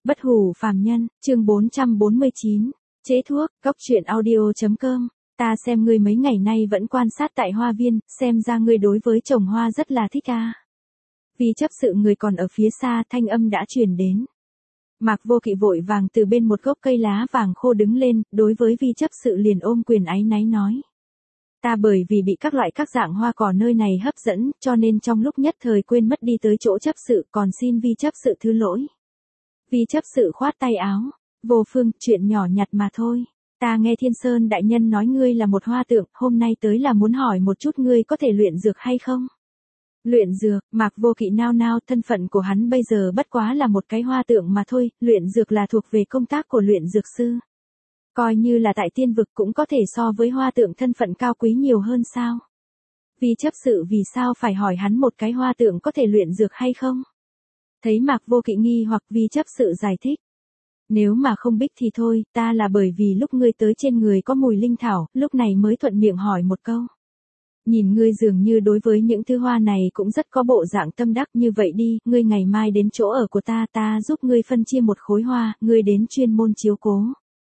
Bất hủ phàm nhân, chương 449. Chế thuốc, cốc truyện audio.com. Ta xem ngươi mấy ngày nay vẫn quan sát tại hoa viên, xem ra ngươi đối với trồng hoa rất là thích à. Vì chấp sự người còn ở phía xa, thanh âm đã truyền đến. Mạc Vô Kỵ vội vàng từ bên một gốc cây lá vàng khô đứng lên, đối với vi chấp sự liền ôm quyền áy náy nói. Ta bởi vì bị các loại các dạng hoa cỏ nơi này hấp dẫn, cho nên trong lúc nhất thời quên mất đi tới chỗ chấp sự, còn xin vi chấp sự thứ lỗi. Vi chấp sự khoát tay áo, Vô Phương, chuyện nhỏ nhặt mà thôi. Ta nghe Thiên Sơn đại nhân nói ngươi là một hoa tượng, hôm nay tới là muốn hỏi một chút ngươi có thể luyện dược hay không? Luyện dược, Mạc Vô Kỵ nao nao, thân phận của hắn bây giờ bất quá là một cái hoa tượng mà thôi, luyện dược là thuộc về công tác của luyện dược sư. Coi như là tại tiên vực cũng có thể so với hoa tượng thân phận cao quý nhiều hơn sao? Vi chấp sự vì sao phải hỏi hắn một cái hoa tượng có thể luyện dược hay không? Thấy Mạc Vô Kỵ nghi hoặc vi chấp sự giải thích. Nếu mà không biết thì thôi, ta là bởi vì lúc ngươi tới trên người có mùi linh thảo, lúc này mới thuận miệng hỏi một câu. Nhìn ngươi dường như đối với những thứ hoa này cũng rất có bộ dạng tâm đắc, như vậy đi, ngươi ngày mai đến chỗ ở của ta giúp ngươi phân chia một khối hoa, ngươi đến chuyên môn chiếu cố.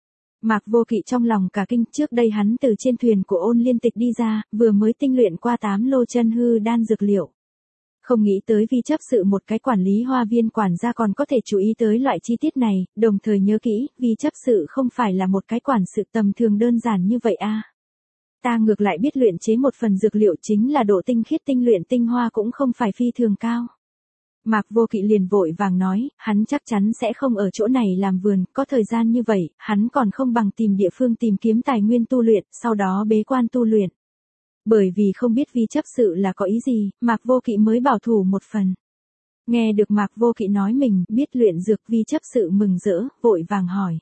Mạc Vô Kỵ trong lòng cả kinh, trước đây hắn từ trên thuyền của Ôn Liên Tịch đi ra, vừa mới tinh luyện qua 8 lô chân hư đan dược liệu. Không nghĩ tới vi chấp sự một cái quản lý hoa viên quản gia còn có thể chú ý tới loại chi tiết này, đồng thời nhớ kỹ, vi chấp sự không phải là một cái quản sự tầm thường đơn giản như vậy à. Ta ngược lại biết luyện chế một phần dược liệu chính là độ tinh khiết tinh luyện tinh hoa cũng không phải phi thường cao. Mạc Vô Kỵ liền vội vàng nói, hắn chắc chắn sẽ không ở chỗ này làm vườn, có thời gian như vậy, hắn còn không bằng tìm địa phương tìm kiếm tài nguyên tu luyện, sau đó bế quan tu luyện. Bởi vì không biết vi chấp sự là có ý gì, Mạc Vô Kỵ mới bảo thủ một phần. Nghe được Mạc Vô Kỵ nói mình biết luyện dược, vi chấp sự mừng rỡ, vội vàng hỏi.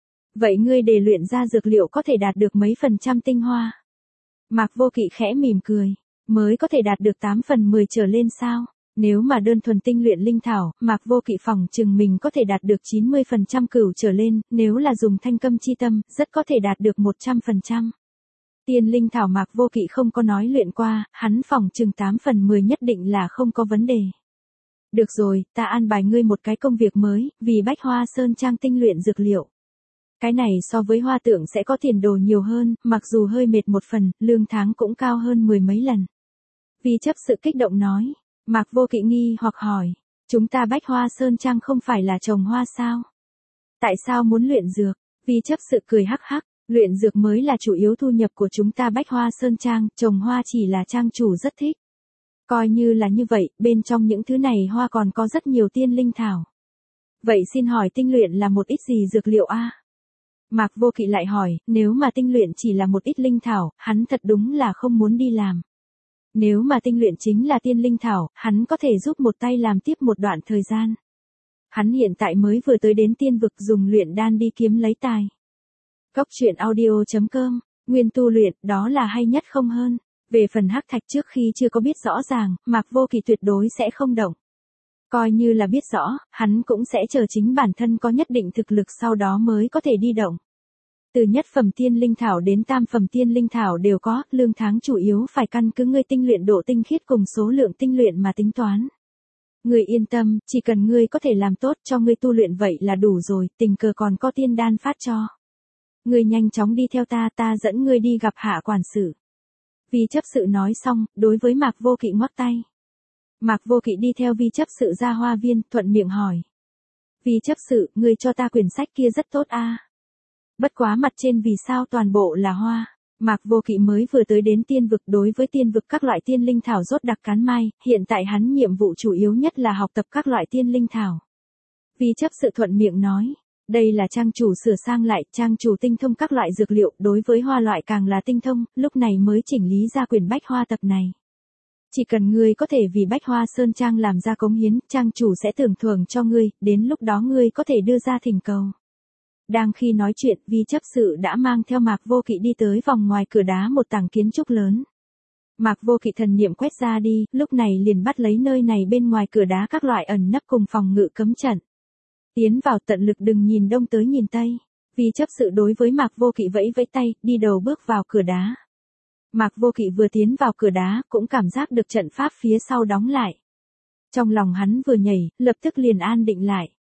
Vậy ngươi để luyện ra dược liệu có thể đạt được mấy % tinh hoa? Mạc Vô Kỵ khẽ mỉm cười, mới có thể đạt được 8/10 trở lên sao? Nếu mà đơn thuần tinh luyện linh thảo, Mạc Vô Kỵ phỏng chừng mình có thể đạt được 90% cửu trở lên, nếu là dùng thanh câm chi tâm, rất có thể đạt được 100%. Tiên linh thảo Mạc Vô Kỵ không có nói luyện qua, hắn phỏng chừng 8/10 nhất định là không có vấn đề. Được rồi, ta an bài ngươi một cái công việc mới, vì Bách Hoa Sơn Trang tinh luyện dược liệu. Cái này so với hoa tượng sẽ có tiền đồ nhiều hơn, mặc dù hơi mệt một phần, lương tháng cũng cao hơn 10 mấy lần. Vi chấp sự kích động nói, Mạc Vô Kỵ nghi hoặc hỏi, chúng ta Bách Hoa Sơn Trang không phải là trồng hoa sao? Tại sao muốn luyện dược? Vi chấp sự cười hắc hắc, luyện dược mới là chủ yếu thu nhập của chúng ta Bách Hoa Sơn Trang, trồng hoa chỉ là trang chủ rất thích. Coi như là như vậy, bên trong những thứ này hoa còn có rất nhiều tiên linh thảo. Vậy xin hỏi tinh luyện là một ít gì dược liệu a? Mạc Vô Kỵ lại hỏi, nếu mà tinh luyện chỉ là một ít linh thảo, hắn thật đúng là không muốn đi làm. Nếu mà tinh luyện chính là tiên linh thảo, hắn có thể giúp một tay làm tiếp một đoạn thời gian. Hắn hiện tại mới vừa tới đến tiên vực dùng luyện đan đi kiếm lấy tài. Cốc truyện audio.com, nguyên tu luyện, đó là hay nhất không hơn. Về phần hắc thạch trước khi chưa có biết rõ ràng, Mạc Vô Kỵ tuyệt đối sẽ không động. Coi như là biết rõ, hắn cũng sẽ chờ chính bản thân có nhất định thực lực sau đó mới có thể đi động. Từ nhất phẩm tiên linh thảo đến tam phẩm tiên linh thảo đều có, lương tháng chủ yếu phải căn cứ ngươi tinh luyện độ tinh khiết cùng số lượng tinh luyện mà tính toán. Ngươi yên tâm, chỉ cần ngươi có thể làm tốt cho ngươi tu luyện vậy là đủ rồi, tình cờ còn có tiên đan phát cho. Ngươi nhanh chóng đi theo ta dẫn ngươi đi gặp hạ quản sự. Vi chấp sự nói xong, đối với Mạc Vô Kỵ ngoắc tay. Mạc Vô Kỵ đi theo vi chấp sự ra hoa viên, thuận miệng hỏi. Vi chấp sự, ngươi cho ta quyển sách kia rất tốt a. Bất quá mặt trên vì sao toàn bộ là hoa? Mạc Vô Kỵ mới vừa tới đến tiên vực, đối với tiên vực các loại tiên linh thảo rốt đặc cán mai, hiện tại hắn nhiệm vụ chủ yếu nhất là học tập các loại tiên linh thảo. Vi chấp sự thuận miệng nói, đây là trang chủ sửa sang lại, trang chủ tinh thông các loại dược liệu, đối với hoa loại càng là tinh thông, lúc này mới chỉnh lý ra quyển Bách Hoa tập này. Chỉ cần ngươi có thể vì Bách Hoa Sơn Trang làm ra cống hiến, trang chủ sẽ tưởng thưởng cho ngươi, đến lúc đó ngươi có thể đưa ra thỉnh cầu. Đang khi nói chuyện, vi chấp sự đã mang theo Mạc Vô Kỵ đi tới vòng ngoài cửa đá một tảng kiến trúc lớn. Mạc Vô Kỵ thần niệm quét ra đi, lúc này liền bắt lấy nơi này bên ngoài cửa đá các loại ẩn nấp cùng phòng ngự cấm trận. Tiến vào tận lực đừng nhìn đông tới nhìn tây. Vi chấp sự đối với Mạc Vô Kỵ vẫy vẫy tay, đi đầu bước vào cửa đá. Mạc Vô Kỵ vừa tiến vào cửa đá, cũng cảm giác được trận pháp phía sau đóng lại. Trong lòng hắn vừa nhảy, lập tức liền an định lại.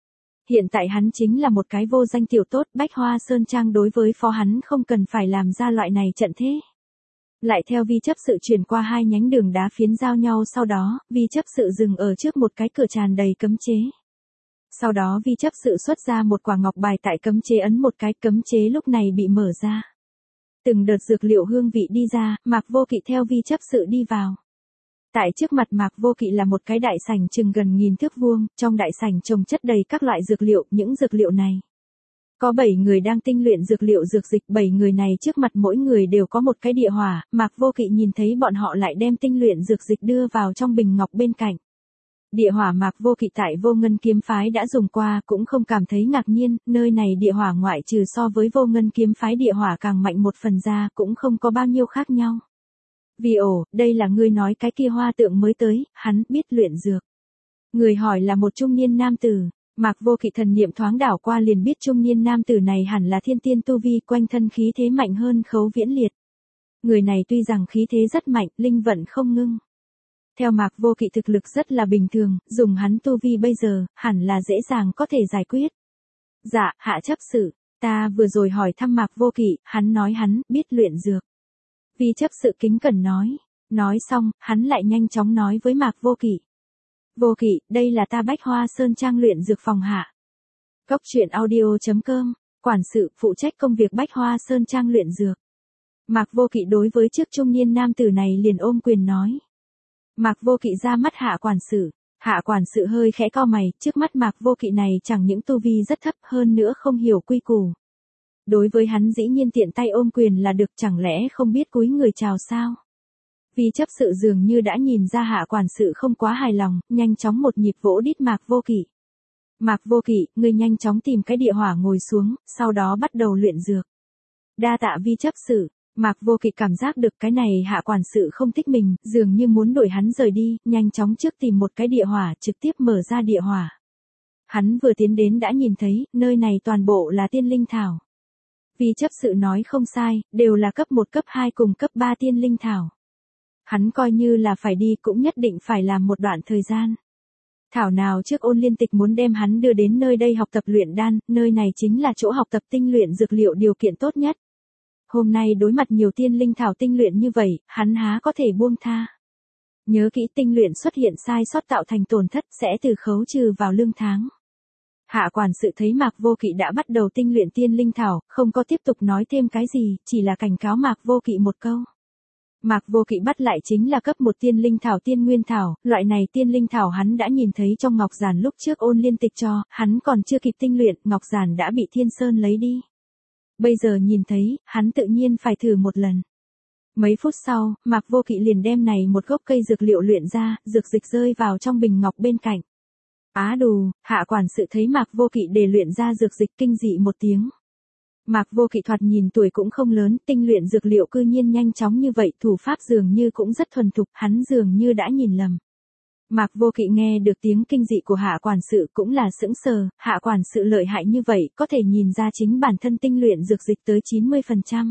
Hiện tại hắn chính là một cái vô danh tiểu tốt, Bách Hoa Sơn Trang đối với phó hắn không cần phải làm ra loại này trận thế. Lại theo vi chấp sự chuyển qua hai nhánh đường đá phiến giao nhau, sau đó, vi chấp sự dừng ở trước một cái cửa tràn đầy cấm chế. Sau đó vi chấp sự xuất ra một quả ngọc bài tại cấm chế ấn một cái, cấm chế lúc này bị mở ra. Từng đợt dược liệu hương vị đi ra, Mạc Vô Kỵ theo vi chấp sự đi vào. Tại trước mặt Mạc Vô Kỵ là một cái đại sảnh chừng gần 1000 thước vuông, trong đại sảnh trồng chất đầy các loại dược liệu, những dược liệu này. Có 7 người đang tinh luyện dược liệu dược dịch, 7 người này trước mặt mỗi người đều có một cái địa hỏa, Mạc Vô Kỵ nhìn thấy bọn họ lại đem tinh luyện dược dịch đưa vào trong bình ngọc bên cạnh. Địa hỏa Mạc Vô Kỵ tại Vô Ngân kiếm phái đã dùng qua, cũng không cảm thấy ngạc nhiên, nơi này địa hỏa ngoại trừ so với Vô Ngân kiếm phái địa hỏa càng mạnh một phần ra, cũng không có bao nhiêu khác nhau. Vì đây là ngươi nói cái kia hoa tượng mới tới, hắn biết luyện dược. Người hỏi là một trung niên nam tử, Mạc Vô Kỵ thần niệm thoáng đảo qua liền biết trung niên nam tử này hẳn là thiên tiên tu vi, quanh thân khí thế mạnh hơn Khấu Viễn Liệt. Người này tuy rằng khí thế rất mạnh, linh vận không ngưng. Theo Mạc Vô Kỵ thực lực rất là bình thường, dùng hắn tu vi bây giờ, hẳn là dễ dàng có thể giải quyết. Dạ, hạ chấp sự, ta vừa rồi hỏi thăm Mạc Vô Kỵ, hắn nói hắn biết luyện dược. Vi chấp sự kính cẩn nói. Nói xong, hắn lại nhanh chóng nói với Mạc Vô Kỵ. Vô Kỵ, đây là ta Bách Hoa Sơn Trang luyện dược phòng hạ. Cốc truyện audio.com, quản sự phụ trách công việc Bách Hoa Sơn Trang luyện dược. Mạc Vô Kỵ đối với trước trung niên nam tử này liền ôm quyền nói. Mạc Vô Kỵ ra mắt hạ quản sự. Hạ quản sự hơi khẽ cau mày, trước mắt Mạc Vô Kỵ này chẳng những tu vi rất thấp, hơn nữa không hiểu quy củ. Đối với hắn dĩ nhiên tiện tay ôm quyền là được, chẳng lẽ không biết cúi người chào sao? Vi chấp sự dường như đã nhìn ra hạ quản sự không quá hài lòng, nhanh chóng một nhịp vỗ đít Mạc Vô Kỵ. Mạc Vô Kỵ, ngươi nhanh chóng tìm cái địa hỏa ngồi xuống, sau đó bắt đầu luyện dược. Đa tạ vi chấp sự. Mạc Vô Kỵ cảm giác được cái này hạ quản sự không thích mình, dường như muốn đuổi hắn rời đi, nhanh chóng trước tìm một cái địa hỏa, trực tiếp mở ra địa hỏa. Hắn vừa tiến đến đã nhìn thấy, nơi này toàn bộ là tiên linh thảo. Vi chấp sự nói không sai, đều là cấp 1 cấp 2 cùng cấp 3 tiên linh thảo. Hắn coi như là phải đi cũng nhất định phải làm một đoạn thời gian. Thảo nào trước Ôn Liên Tịch muốn đem hắn đưa đến nơi đây học tập luyện đan, nơi này chính là chỗ học tập tinh luyện dược liệu điều kiện tốt nhất. Hôm nay đối mặt nhiều tiên linh thảo tinh luyện như vậy, hắn há có thể buông tha. Nhớ kỹ tinh luyện xuất hiện sai sót tạo thành tổn thất sẽ từ khấu trừ vào lương tháng. Hạ quản sự thấy Mạc Vô Kỵ đã bắt đầu tinh luyện tiên linh thảo, không có tiếp tục nói thêm cái gì, chỉ là cảnh cáo Mạc Vô Kỵ một câu. Mạc Vô Kỵ bắt lại chính là cấp 1 tiên linh thảo tiên nguyên thảo, loại này tiên linh thảo hắn đã nhìn thấy trong ngọc giản lúc trước Ôn Liên Tịch cho, hắn còn chưa kịp tinh luyện, ngọc giản đã bị Thiên Sơn lấy đi. Bây giờ nhìn thấy, hắn tự nhiên phải thử một lần. Mấy phút sau, Mạc Vô Kỵ liền đem này một gốc cây dược liệu luyện ra, dược dịch rơi vào trong bình ngọc bên cạnh. Á đù, hạ quản sự thấy Mạc Vô Kỵ để luyện ra dược dịch kinh dị một tiếng. Mạc Vô Kỵ thoạt nhìn tuổi cũng không lớn, tinh luyện dược liệu cư nhiên nhanh chóng như vậy, thủ pháp dường như cũng rất thuần thục, hắn dường như đã nhìn lầm. Mạc Vô Kỵ nghe được tiếng kinh dị của hạ quản sự cũng là sững sờ, hạ quản sự lợi hại như vậy, có thể nhìn ra chính bản thân tinh luyện dược dịch tới 90%.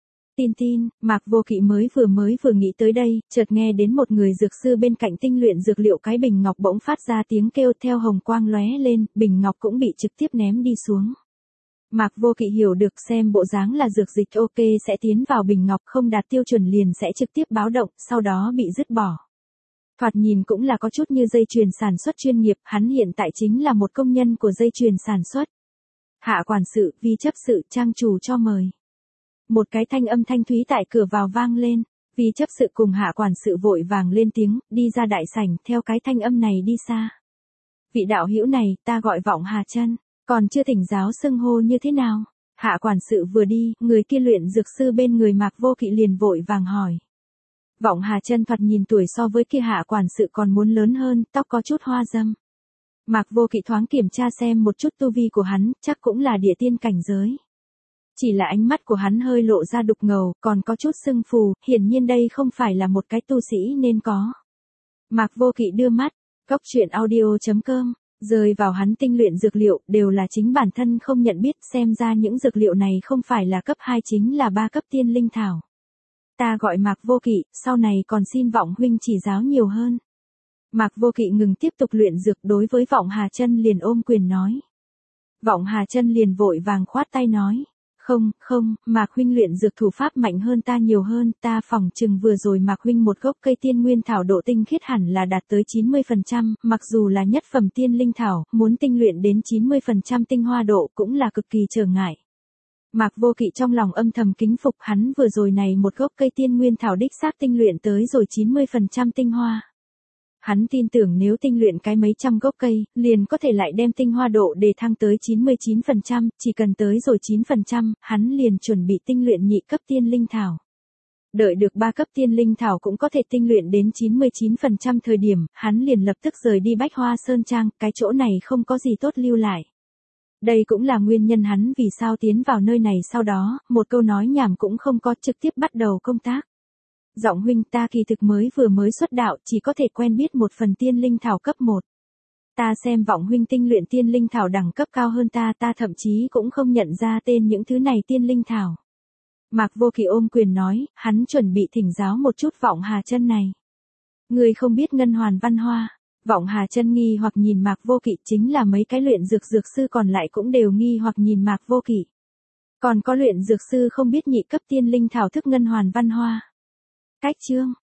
Tin, Mạc Vô Kỵ mới vừa nghĩ tới đây, chợt nghe đến một người dược sư bên cạnh tinh luyện dược liệu cái bình ngọc bỗng phát ra tiếng kêu theo hồng quang lóe lên, bình ngọc cũng bị trực tiếp ném đi xuống. Mạc Vô Kỵ hiểu được xem bộ dáng là dược dịch ok sẽ tiến vào bình ngọc không đạt tiêu chuẩn liền sẽ trực tiếp báo động, sau đó bị dứt bỏ. Thoạt nhìn cũng là có chút như dây chuyền sản xuất chuyên nghiệp, hắn hiện tại chính là một công nhân của dây chuyền sản xuất. Hạ quản sự, vi chấp sự, trang chủ cho mời. Một cái thanh âm thanh thúy tại cửa vào vang lên, vi chấp sự cùng hạ quản sự vội vàng lên tiếng, đi ra đại sảnh, theo cái thanh âm này đi xa. Vị đạo hữu này, ta gọi Vọng Hà Chân, còn chưa thỉnh giáo xưng hô như thế nào? Hạ quản sự vừa đi, người kia luyện dược sư bên người Mạc Vô Kỵ liền vội vàng hỏi. Vọng Hà Chân thoạt nhìn tuổi so với kia hạ quản sự còn muốn lớn hơn, tóc có chút hoa râm. Mạc Vô Kỵ thoáng kiểm tra xem một chút tu vi của hắn, chắc cũng là địa tiên cảnh giới. Chỉ là ánh mắt của hắn hơi lộ ra đục ngầu, còn có chút sưng phù, hiển nhiên đây không phải là một cái tu sĩ nên có. Mạc Vô Kỵ đưa mắt, cốc truyện audio.com, rơi vào hắn tinh luyện dược liệu, đều là chính bản thân không nhận biết, xem ra những dược liệu này không phải là cấp 2 chính là 3 cấp tiên linh thảo. Ta gọi Mạc Vô Kỵ, sau này còn xin Vọng huynh chỉ giáo nhiều hơn. Mạc Vô Kỵ ngừng tiếp tục luyện dược đối với Vọng Hà Chân liền ôm quyền nói. Vọng Hà Chân liền vội vàng khoát tay nói. Không, Mạc huynh luyện dược thủ pháp mạnh hơn ta nhiều hơn, ta phỏng chừng vừa rồi Mạc huynh một gốc cây tiên nguyên thảo độ tinh khiết hẳn là đạt tới 90%, mặc dù là nhất phẩm tiên linh thảo, muốn tinh luyện đến 90% tinh hoa độ cũng là cực kỳ trở ngại. Mạc Vô Kỵ trong lòng âm thầm kính phục, hắn vừa rồi này một gốc cây tiên nguyên thảo đích xác tinh luyện tới rồi 90% tinh hoa. Hắn tin tưởng nếu tinh luyện cái mấy trăm gốc cây, liền có thể lại đem tinh hoa độ để thăng tới 99%, chỉ cần tới rồi 9%, hắn liền chuẩn bị tinh luyện nhị cấp tiên linh thảo. Đợi được 3 cấp tiên linh thảo cũng có thể tinh luyện đến 99% thời điểm, hắn liền lập tức rời đi Bách Hoa Sơn Trang, cái chỗ này không có gì tốt lưu lại. Đây cũng là nguyên nhân hắn vì sao tiến vào nơi này sau đó, một câu nói nhảm cũng không có, trực tiếp bắt đầu công tác. Giọng huynh, ta kỳ thực vừa mới xuất đạo, chỉ có thể quen biết một phần tiên linh thảo cấp 1. Ta xem Vọng huynh tinh luyện tiên linh thảo đẳng cấp cao hơn ta thậm chí cũng không nhận ra tên những thứ này tiên linh thảo. Mạc Vô Kỵ ôm quyền nói, hắn chuẩn bị thỉnh giáo một chút Vọng Hà Chân này. Người không biết ngân hoàn văn hoa. Vọng Hà Chân nghi hoặc nhìn Mạc Vô Kỵ, chính là mấy cái luyện dược sư còn lại cũng đều nghi hoặc nhìn Mạc Vô Kỵ. Còn có luyện dược sư không biết nhị cấp tiên linh thảo thức ngân hoàn văn hoa. Cách chương